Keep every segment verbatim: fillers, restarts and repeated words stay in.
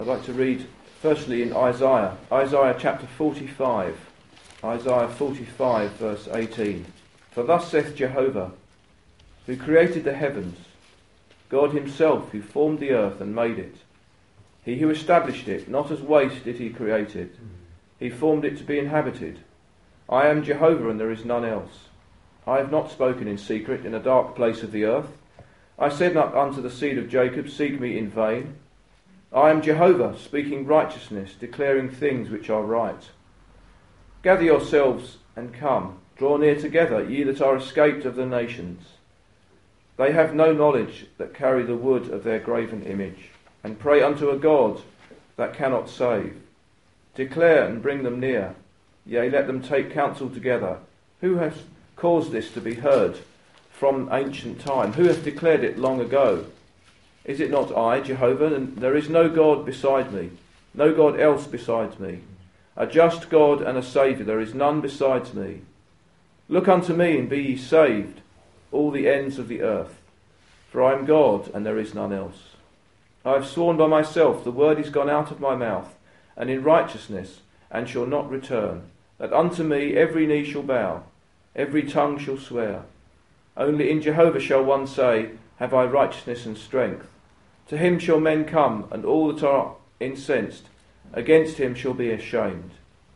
I'd like to read firstly in Isaiah, Isaiah chapter forty-five, Isaiah forty-five verse eighteen. For thus saith Jehovah, who created the heavens, God himself who formed the earth and made it, he who established it, not as waste did he create it, he formed it to be inhabited. I am Jehovah and there is none else. I have not spoken in secret in a dark place of the earth. I said not unto the seed of Jacob, seek me in vain. I am Jehovah, speaking righteousness, declaring things which are right. Gather yourselves and come, draw near together, ye that are escaped of the nations. They have no knowledge that carry the wood of their graven image, and pray unto a God that cannot save. Declare and bring them near, yea, let them take counsel together. Who has caused this to be heard from ancient time? Who hath declared it long ago? Is it not I, Jehovah, and there is no God beside me, no God else besides me? A just God and a Saviour, there is none besides me. Look unto me and be ye saved, all the ends of the earth. For I am God and there is none else. I have sworn by myself, the word is gone out of my mouth, and in righteousness, and shall not return, that unto me every knee shall bow, every tongue shall swear. Only in Jehovah shall one say, have I righteousness and strength. To him shall men come, and all that are incensed against him shall be ashamed.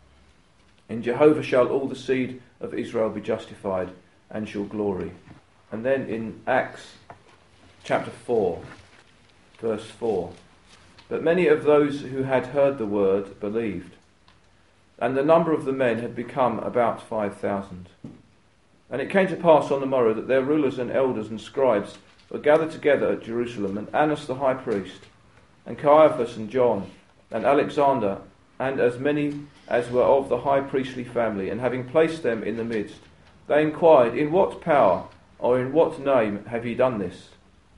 In Jehovah shall all the seed of Israel be justified, and shall glory. And then in Acts chapter four, verse four. But many of those who had heard the word believed, and the number of the men had become about five thousand. And it came to pass on the morrow that their rulers and elders and scribes were gathered together at Jerusalem, and Annas the high priest, and Caiaphas and John, and Alexander, and as many as were of the high priestly family, and having placed them in the midst, they inquired, in what power or in what name have ye done this?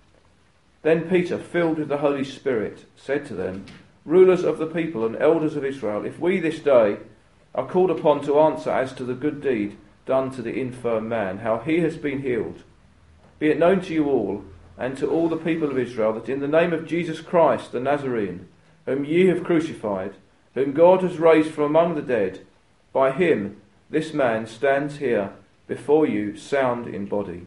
Then Peter, filled with the Holy Spirit, said to them, rulers of the people and elders of Israel, if we this day are called upon to answer as to the good deed done to the infirm man, how he has been healed, be it known to you all, and to all the people of Israel, that in the name of Jesus Christ the Nazarene, whom ye have crucified, whom God has raised from among the dead, by him this man stands here before you sound in body.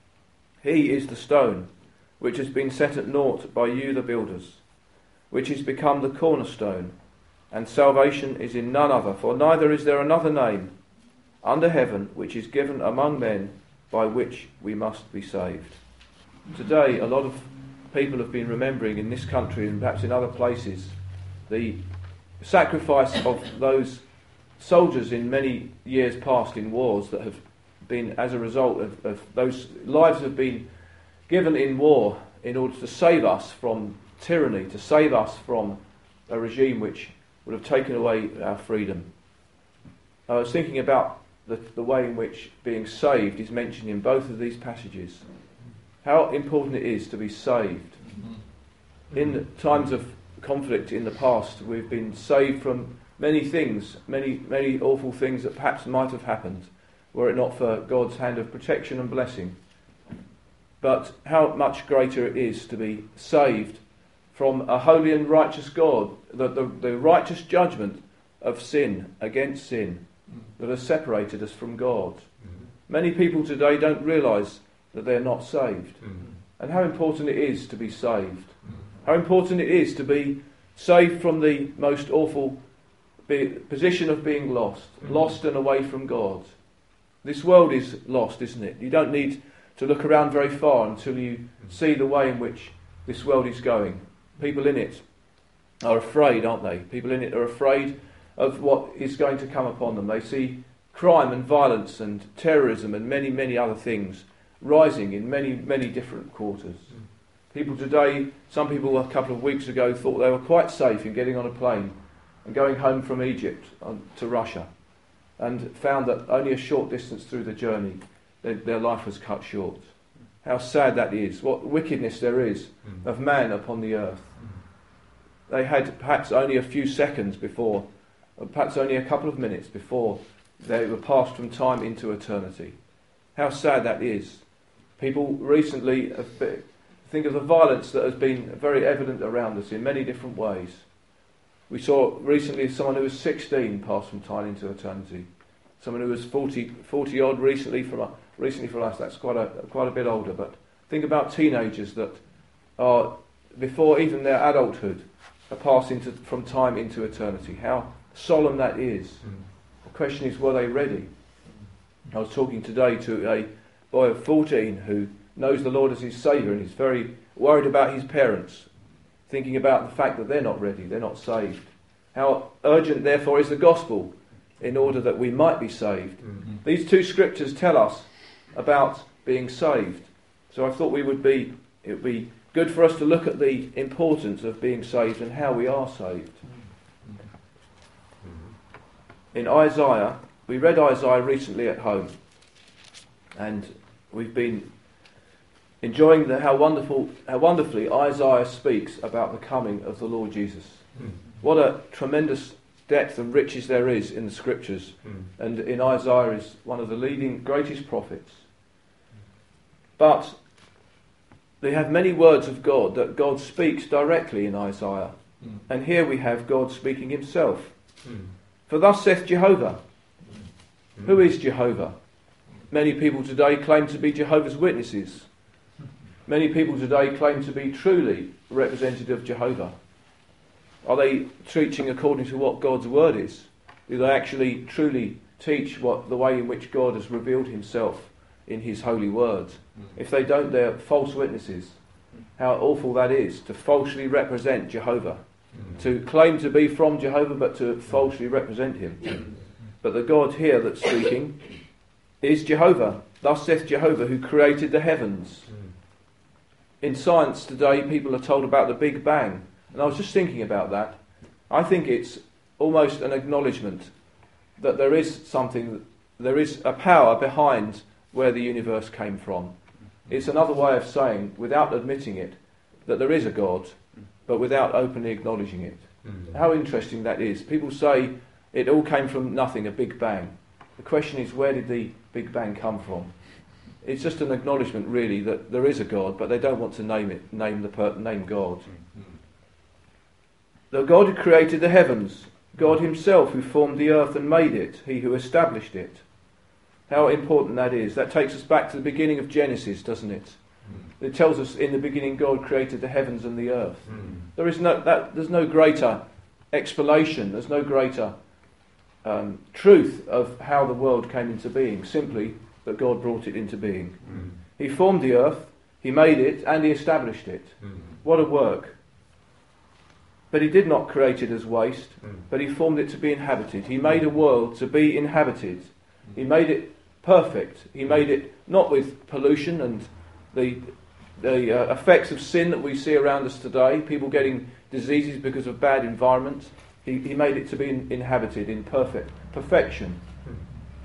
He is the stone which has been set at naught by you the builders, which is become the cornerstone, and salvation is in none other, for neither is there another name under heaven which is given among men by which we must be saved. Today, a lot of people have been remembering in this country and perhaps in other places the sacrifice of those soldiers in many years past in wars that have been, as a result of, of those lives have been given in war in order to save us from tyranny, to save us from a regime which would have taken away our freedom. I was thinking about the, the way in which being saved is mentioned in both of these passages. How important it is to be saved. In times of conflict in the past, we've been saved from many things, many, many awful things that perhaps might have happened were it not for God's hand of protection and blessing. But how much greater it is to be saved from a holy and righteous God, the, the, the righteous judgment of sin against sin that has separated us from God. Mm-hmm. Many people today don't realise that they're not saved. Mm-hmm. And how important it is to be saved. Mm-hmm. How important it is to be saved from the most awful be, position of being lost, mm-hmm. lost and away from God. This world is lost, isn't it? You don't need to look around very far until you mm-hmm. see the way in which this world is going. People in it are afraid, aren't they? People in it are afraid of what is going to come upon them. They see crime and violence and terrorism and many, many other things rising in many, many different quarters. Mm. People today, some people a couple of weeks ago thought they were quite safe in getting on a plane and going home from Egypt on, to Russia, and found that only a short distance through the journey their, their life was cut short. How sad that is. What wickedness there is mm. of man upon the earth. Mm. They had perhaps only a few seconds before, or perhaps only a couple of minutes before they were passed from time into eternity. How sad that is. People recently have been, think of the violence that has been very evident around us in many different ways. We saw recently someone who was sixteen pass from time into eternity. Someone who was forty, forty odd recently from recently from us. That's quite a quite a bit older. But think about teenagers that are before even their adulthood are passing into, from time into eternity. How solemn that is. Mm. The question is, were they ready? I was talking today to a boy of fourteen who knows the Lord as his Saviour, and he's very worried about his parents, thinking about the fact that they're not ready, they're not saved. How urgent, therefore, is the gospel in order that we might be saved. Mm-hmm. These two scriptures tell us about being saved. So I thought we would be, it would be good for us to look at the importance of being saved and how we are saved. Mm-hmm. In Isaiah, we read Isaiah recently at home, and we've been enjoying the, how wonderful, how wonderfully Isaiah speaks about the coming of the Lord Jesus. Mm. What a tremendous depth and riches there is in the Scriptures, mm. and in Isaiah is one of the leading, greatest prophets. But they have many words of God that God speaks directly in Isaiah, mm. and here we have God speaking himself. Mm. For thus saith Jehovah. Mm. Who is Jehovah? Many people today claim to be Jehovah's Witnesses. Many people today claim to be truly representative of Jehovah. Are they teaching according to what God's word is? Do they actually truly teach what the way in which God has revealed himself in his holy word? If they don't, they're false witnesses. How awful that is, to falsely represent Jehovah. To claim to be from Jehovah, but to falsely represent him. But the God here that's speaking is Jehovah. Thus saith Jehovah, who created the heavens. In science today, people are told about the Big Bang. And I was just thinking about that. I think it's almost an acknowledgement that there is something, there is a power behind where the universe came from. It's another way of saying, without admitting it, that there is a God, but without openly acknowledging it. Mm-hmm. How interesting that is. People say it all came from nothing, a Big Bang. The question is, where did the Big Bang come from? It's just an acknowledgement, really, that there is a God, but they don't want to name it, name the per- name God. Mm-hmm. The God who created the heavens, God himself who formed the earth and made it, he who established it. How important that is. That takes us back to the beginning of Genesis, doesn't it? Mm. It tells us in the beginning God created the heavens and the earth. Mm. There is no that there's no greater explanation, there's no greater um, truth of how the world came into being, simply that God brought it into being. Mm. He formed the earth, he made it, and he established it. Mm. What a work. But he did not create it as waste, mm. but he formed it to be inhabited. He made a world to be inhabited. Mm. He made it perfect. He made it not with pollution and the the uh, effects of sin that we see around us today, people getting diseases because of bad environment. He, he made it to be in, inhabited in perfect perfection. Mm.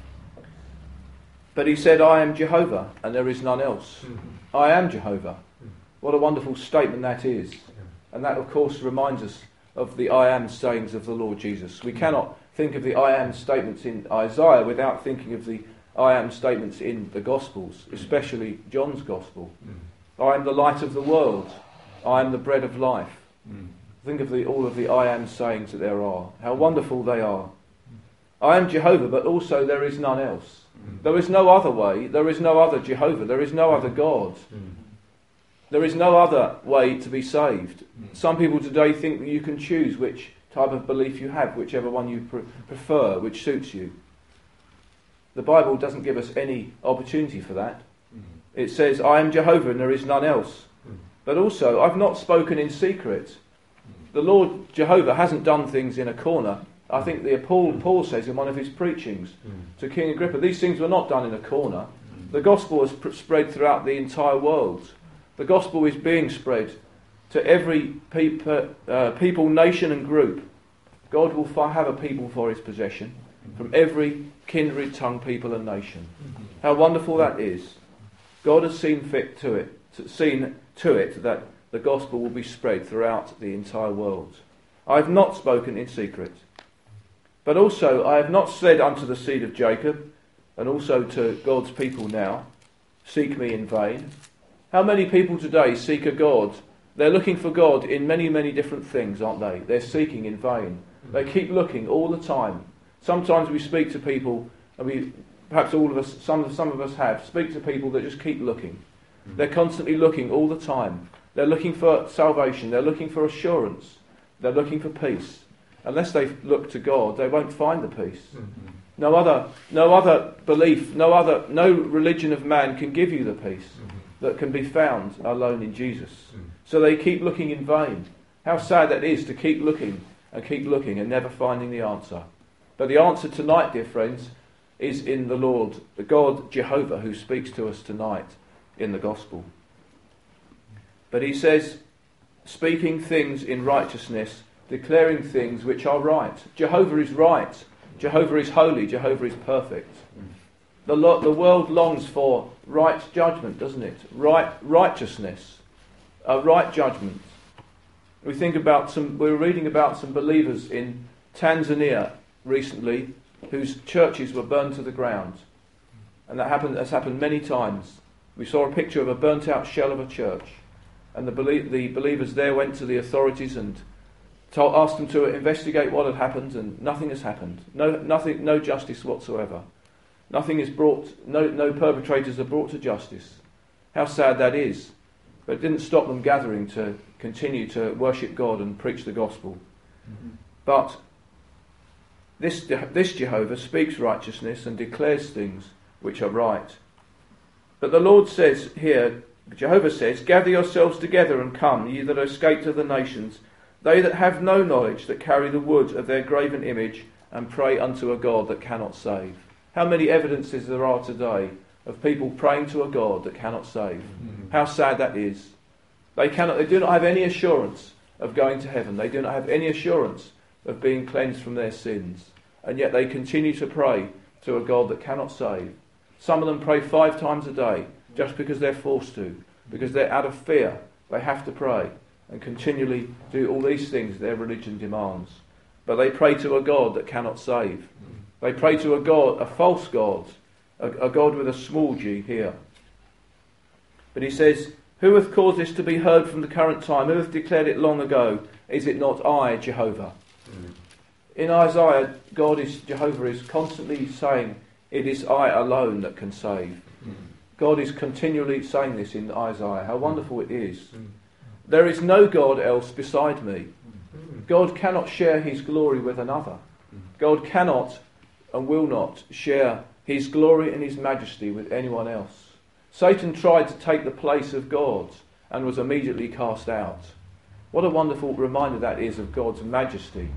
But he said, I am Jehovah, and there is none else. Mm-hmm. I am Jehovah. Mm. What a wonderful statement that is. And that, of course, reminds us of the I am sayings of the Lord Jesus. We cannot think of the I am statements in Isaiah without thinking of the I am statements in the Gospels, especially John's Gospel. Mm. I am the light of the world. I am the bread of life. Mm. Think of the, all of the I am sayings that there are. How wonderful they are. I am Jehovah, but also there is none else. Mm. There is no other way. There is no other Jehovah. There is no other God. Mm. There is no other way to be saved. Mm. Some people today think that you can choose which type of belief you have, whichever one you pre- prefer, which suits you. The Bible doesn't give us any opportunity for that. Mm. It says, I am Jehovah and there is none else. Mm. But also, I've not spoken in secret. Mm. The Lord Jehovah hasn't done things in a corner. I think the Paul, Paul says in one of his preachings mm. to King Agrippa, these things were not done in a corner. Mm. The gospel was pr- spread throughout the entire world. The gospel is being spread to every people, uh, people, nation and group. God will fi- have a people for his possession from every kindred, tongue, people and nation. How wonderful that is. God has seen fit to it, to, seen to it that the gospel will be spread throughout the entire world. I have not spoken in secret. But also I have not said unto the seed of Jacob, and also to God's people now, seek me in vain. How many people today seek a God They're looking for God in many, many different things, aren't they? They're seeking in vain. They keep looking all the time. Sometimes we speak to people, and we, perhaps all of us, some, some of us have, speak to people that just keep looking. They're constantly looking all the time. They're looking for salvation. They're looking for assurance. They're looking for peace. Unless they look to God, they won't find the peace. Mm-hmm. No other, no other belief, no other, no religion of man can give you the peace mm-hmm. that can be found alone in Jesus. Mm-hmm. So they keep looking in vain. How sad that is to keep looking and keep looking and never finding the answer. But the answer tonight, dear friends, is in the Lord, the God Jehovah, who speaks to us tonight in the gospel. But he says, speaking things in righteousness, declaring things which are right. Jehovah is right. Jehovah is holy. Jehovah is perfect. The, lo- the world longs for right judgment, doesn't it? Right righteousness, a right judgment. We think about some. We were reading about some believers in Tanzania recently, whose churches were burned to the ground, and that happened. Has happened many times. We saw a picture of a burnt-out shell of a church, and the, belie- the believers there went to the authorities and told, asked them to investigate what had happened, and nothing has happened. No, nothing, no justice whatsoever. Nothing is brought. No, no perpetrators are brought to justice. How sad that is! But it didn't stop them gathering to continue to worship God and preach the gospel. Mm-hmm. But this this Jehovah speaks righteousness and declares things which are right. But the Lord says here, Jehovah says, "Gather yourselves together and come, ye that escaped of the nations, they that have no knowledge, that carry the wood of their graven image, and pray unto a God that cannot save." How many evidences there are today of people praying to a God that cannot save. Mm-hmm. How sad that is. They cannot. They do not have any assurance of going to heaven. They do not have any assurance of being cleansed from their sins. And yet they continue to pray to a God that cannot save. Some of them pray five times a day just because they're forced to, because they're out of fear. They have to pray and continually do all these things their religion demands. But they pray to a God that cannot save. They pray to a God, a false God, a, a God with a small g here. But he says, "Who hath caused this to be heard from the current time? Who hath declared it long ago? Is it not I, Jehovah?" Mm. In Isaiah, God is, Jehovah is constantly saying, "It is I alone that can save." Mm. God is continually saying this in Isaiah. How wonderful it is. Mm. There is no God else beside me. Mm. God cannot share his glory with another. Mm. God cannot and will not share his glory and his majesty with anyone else. Satan tried to take the place of God and was immediately cast out. What a wonderful reminder that is of God's majesty.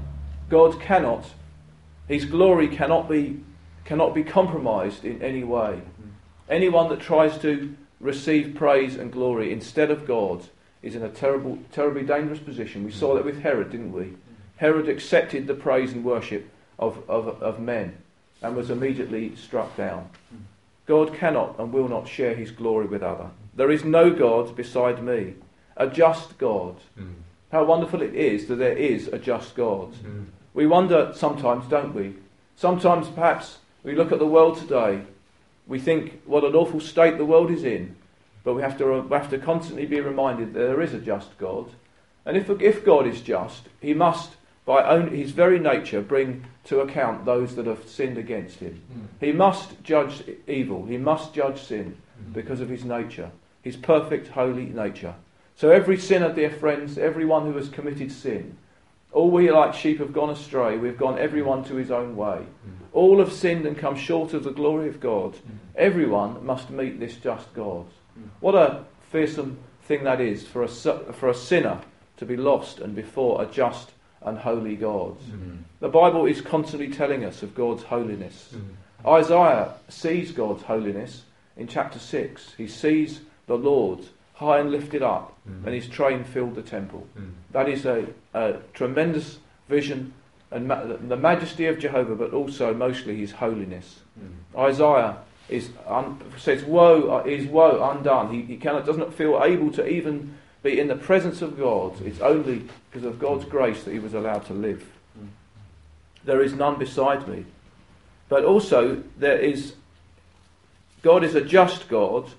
God cannot, his glory cannot be cannot be compromised in any way. Anyone that tries to receive praise and glory instead of God is in a terrible, terribly dangerous position. We saw that with Herod, didn't we? Herod accepted the praise and worship of, of, of men and was immediately struck down. God cannot and will not share his glory with other. There is no God beside me, a just God. Mm. How wonderful it is that there is a just God. Mm. We wonder sometimes, don't we? Sometimes perhaps we look at the world today, we think what an awful state the world is in, but we have to we have to constantly be reminded that there is a just God. And if if God is just, he must, by own, his very nature, bring to account those that have sinned against him. Mm. He must judge evil. He must judge sin mm. because of his nature, his perfect, holy nature. So every sinner, dear friends, everyone who has committed sin, all we like sheep have gone astray. We've gone everyone to his own way. Mm. All have sinned and come short of the glory of God. Mm. Everyone must meet this just God. Mm. What a fearsome thing that is for a, for a sinner to be lost and before a just and holy God. Mm. The Bible is constantly telling us of God's holiness. Mm. Isaiah sees God's holiness in chapter six. He sees the Lord high and lifted up, mm. and his train filled the temple. Mm. That is a, a tremendous vision and ma- the majesty of Jehovah, but also mostly his holiness. Mm. Isaiah is un- says, "Woe is woe undone." He, he cannot, does not feel able to even be in the presence of God. It's only because of God's grace that he was allowed to live. Mm. There is none beside me. But also there is, God is a just God,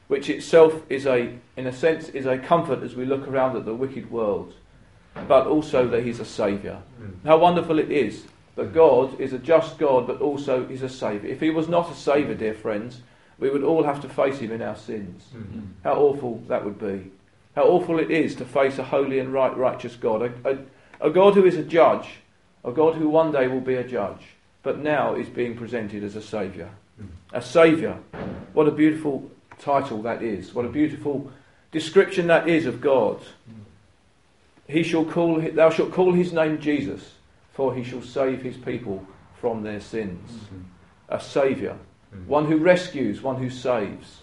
which itself is a, in a sense, is a comfort as we look around at the wicked world, but also that he's a saviour. How wonderful it is that God is a just God, but also is a saviour. If he was not a saviour, dear friends, we would all have to face him in our sins. Mm-hmm. How awful that would be. How awful it is to face a holy and right, righteous God. A, a, a God who is a judge. A God who one day will be a judge. But now is being presented as a saviour. Mm-hmm. A saviour. What a beautiful title that is. What a beautiful description that is of God. Mm-hmm. He shall call, thou shalt call his name Jesus, for he shall save his people from their sins. Mm-hmm. A saviour. One who rescues, one who saves.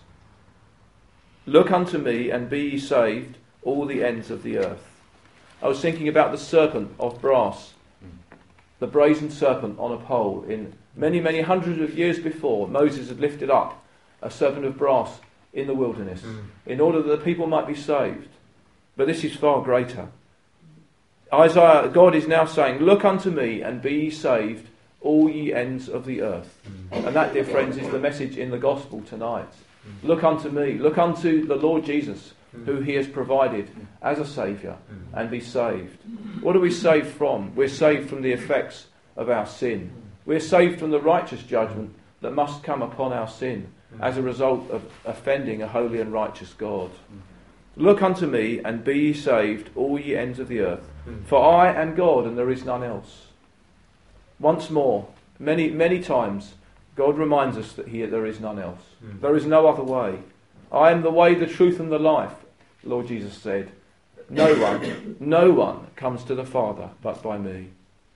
Look unto me and be ye saved, all the ends of the earth. I was thinking about the serpent of brass, the brazen serpent on a pole. In many, many hundreds of years before, Moses had lifted up a serpent of brass in the wilderness mm. in order that the people might be saved. But this is far greater. Isaiah, God is now saying, look unto me and be ye saved, all ye ends of the earth. Mm. And that, dear friends, is the message in the gospel tonight. Mm. Look unto me, look unto the Lord Jesus, mm. who he has provided mm. as a saviour, mm. and be saved. What are we saved from? We're saved from the effects of our sin. We're saved from the righteous judgment that must come upon our sin mm. as a result of offending a holy and righteous God. Mm. Look unto me and be ye saved, all ye ends of the earth. Mm. For I am God and there is none else. Once more, many, many times, God reminds us that he, there is none else. Mm. There is no other way. I am the way, the truth and the life, Lord Jesus said. No one, no one comes to the Father but by me.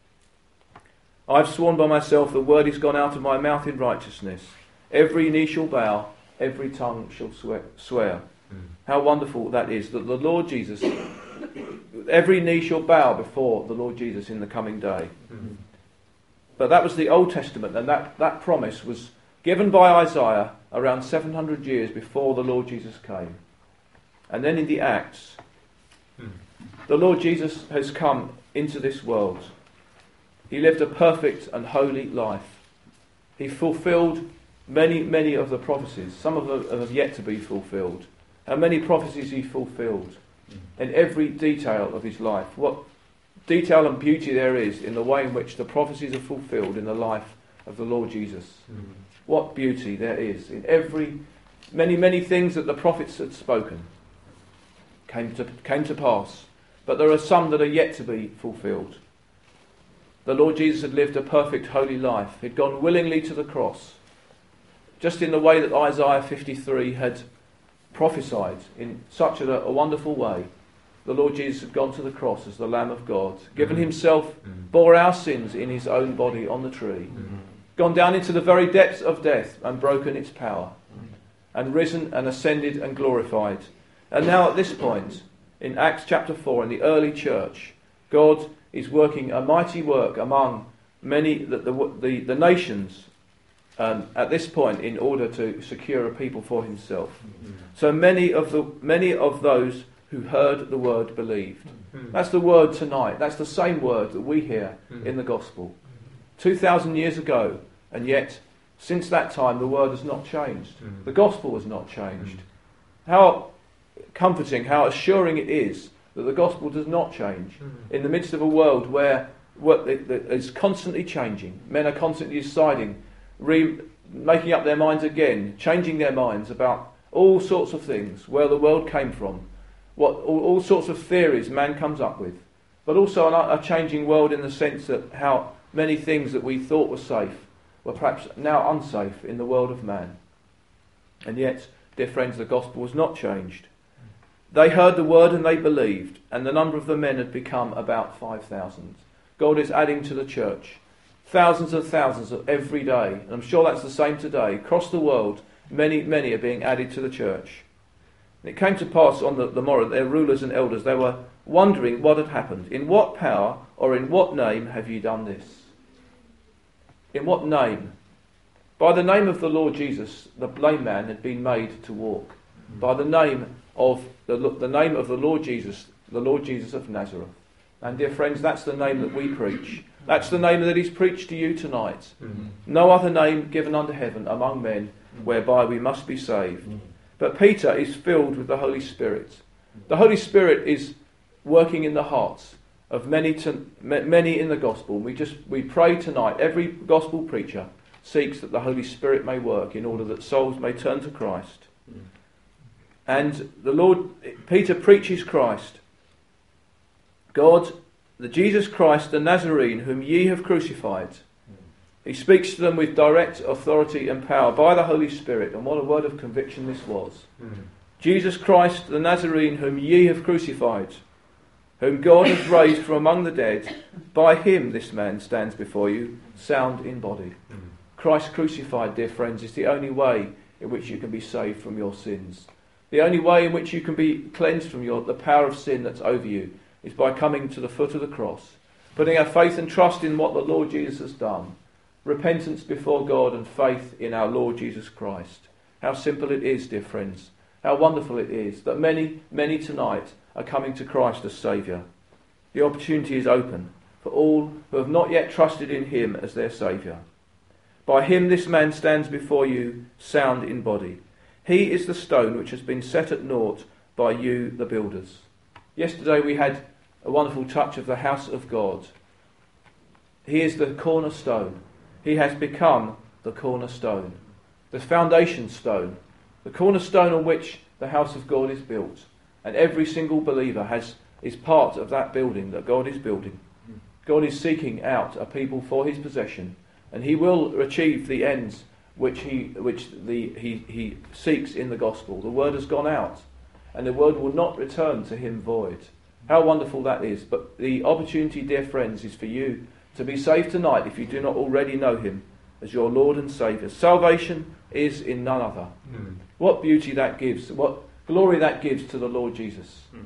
I've sworn by myself, the word is gone out of my mouth in righteousness. Every knee shall bow, every tongue shall swear. swear. Mm. How wonderful that is, that the Lord Jesus, every knee shall bow before the Lord Jesus in the coming day. Mm. But that was the Old Testament, and that, that promise was given by Isaiah around seven hundred years before the Lord Jesus came. And then in the Acts, hmm. the Lord Jesus has come into this world. He lived a perfect and holy life. He fulfilled many, many of the prophecies. Some of them have yet to be fulfilled. How many prophecies he fulfilled hmm. in every detail of his life. What detail and beauty there is in the way in which the prophecies are fulfilled in the life of the Lord Jesus. Mm. What beauty there is in every, many, many things that the prophets had spoken came to, came to pass. But there are some that are yet to be fulfilled. The Lord Jesus had lived a perfect holy life. He'd gone willingly to the cross, just in the way that Isaiah fifty-three had prophesied in such a, a wonderful way. The Lord Jesus had gone to the cross as the Lamb of God, given mm-hmm. himself, mm-hmm. bore our sins in his own body on the tree, mm-hmm. gone down into the very depths of death and broken its power, mm-hmm. and risen and ascended and glorified. And now at this point, in Acts chapter four, in the early church, God is working a mighty work among many, the, the, the, the nations um, at this point in order to secure a people for himself. Mm-hmm. So many of the many of those who heard the word believed. Mm. That's the word tonight. That's the same word that we hear mm. in the gospel. Two thousand years ago, and yet since that time the word has not changed. Mm. The gospel has not changed. Mm. How comforting, how assuring it is that the gospel does not change mm. in the midst of a world where what is constantly changing. Men are constantly deciding, re- making up their minds again, changing their minds about all sorts of things, where the world came from. What all, all sorts of theories man comes up with, but also a, a changing world in the sense that how many things that we thought were safe were perhaps now unsafe in the world of man. And yet, dear friends, the gospel was not changed. They heard the word and they believed, and the number of the men had become about five thousand. God is adding to the church thousands and thousands of every day, and I'm sure that's the same today. Across the world, many, many are being added to the church. It came to pass on the, the morrow, their rulers and elders, they were wondering what had happened. In what power or in what name have ye done this? In what name? By the name of the Lord Jesus, the lame man had been made to walk. Mm. By the name of the, the name of the Lord Jesus, the Lord Jesus of Nazareth. And dear friends, that's the name that we preach. That's the name that is preached to you tonight. Mm. No other name given under heaven among men whereby we must be saved. Mm. But Peter is filled with the Holy Spirit. The Holy Spirit is working in the hearts of many to, many in the gospel. We just we pray tonight. Every gospel preacher seeks that the Holy Spirit may work in order that souls may turn to Christ. Mm. And the Lord, Peter preaches Christ. God, the Jesus Christ, the Nazarene, whom ye have crucified. Mm. He speaks to them with direct authority and power by the Holy Spirit. And what a word of conviction this was. Mm. Jesus Christ, the Nazarene, whom ye have crucified, whom God has raised from among the dead, by him this man stands before you, sound in body. Mm. Christ crucified, dear friends, is the only way in which you can be saved from your sins. The only way in which you can be cleansed from your, the power of sin that's over you is by coming to the foot of the cross, putting our faith and trust in what the Lord Jesus has done, repentance before God and faith in our Lord Jesus Christ. How simple it is, dear friends. How wonderful it is that many, many tonight are coming to Christ as Saviour. The opportunity is open for all who have not yet trusted in him as their Saviour. By him this man stands before you, sound in body. He is the stone which has been set at naught by you, the builders. Yesterday we had a wonderful touch of the house of God. He is the cornerstone. He has become the cornerstone, the foundation stone, the cornerstone on which the house of God is built. And every single believer has is part of that building that God is building. God is seeking out a people for his possession. And he will achieve the ends which he which the he, he seeks in the gospel. The word has gone out, and the word will not return to him void. How wonderful that is. But the opportunity, dear friends, is for you to be saved tonight if you do not already know him as your Lord and Saviour. Salvation is in none other. Mm. What beauty that gives, what glory that gives to the Lord Jesus. Mm.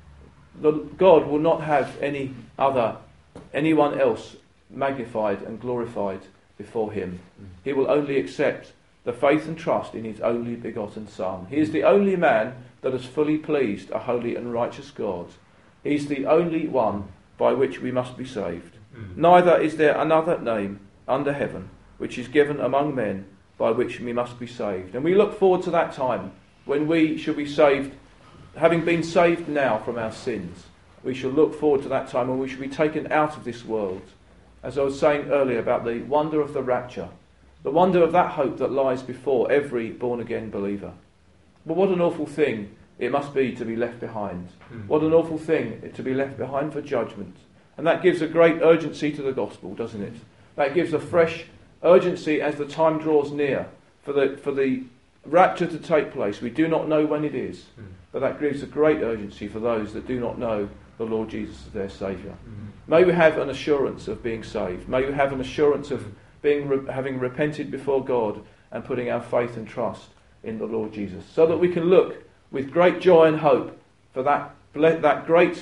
The, God will not have any other, anyone else magnified and glorified before him. Mm. He will only accept the faith and trust in his only begotten Son. He is the only man that has fully pleased a holy and righteous God. He is the only one by which we must be saved. Mm. Neither is there another name under heaven which is given among men by which we must be saved. And we look forward to that time when we shall be saved, having been saved now from our sins. We shall look forward to that time when we shall be taken out of this world. As I was saying earlier about the wonder of the rapture, the wonder of that hope that lies before every born-again believer. But what an awful thing it must be to be left behind. Mm. What an awful thing to be left behind for judgment. And that gives a great urgency to the gospel, doesn't it? That gives a fresh urgency as the time draws near for the for the rapture to take place. We do not know when it is, mm. but that gives a great urgency for those that do not know the Lord Jesus as their Saviour. Mm. May we have an assurance of being saved. May we have an assurance of being re- having repented before God and putting our faith and trust in the Lord Jesus, so that we can look with great joy and hope for that that great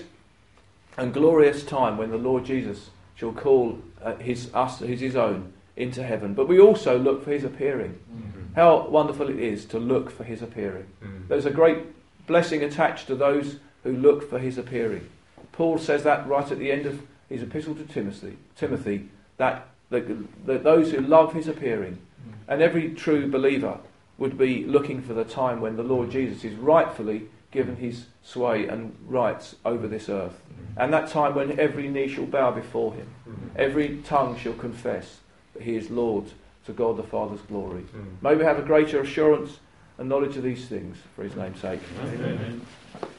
and glorious time when the Lord Jesus shall call uh, his us his, his own into heaven. But we also look for his appearing. Mm-hmm. How wonderful it is to look for his appearing. Mm-hmm. There's a great blessing attached to those who look for his appearing. Paul says that right at the end of his epistle to Timothy, Timothy that, that, that those who love his appearing, mm-hmm. and every true believer would be looking for the time when the Lord Jesus is rightfully given his sway and rights over this earth. Mm-hmm. And that time when every knee shall bow before him, mm-hmm. every tongue shall confess that he is Lord, to God the Father's glory. Mm. May we have a greater assurance and knowledge of these things for his name's sake. Amen. Amen.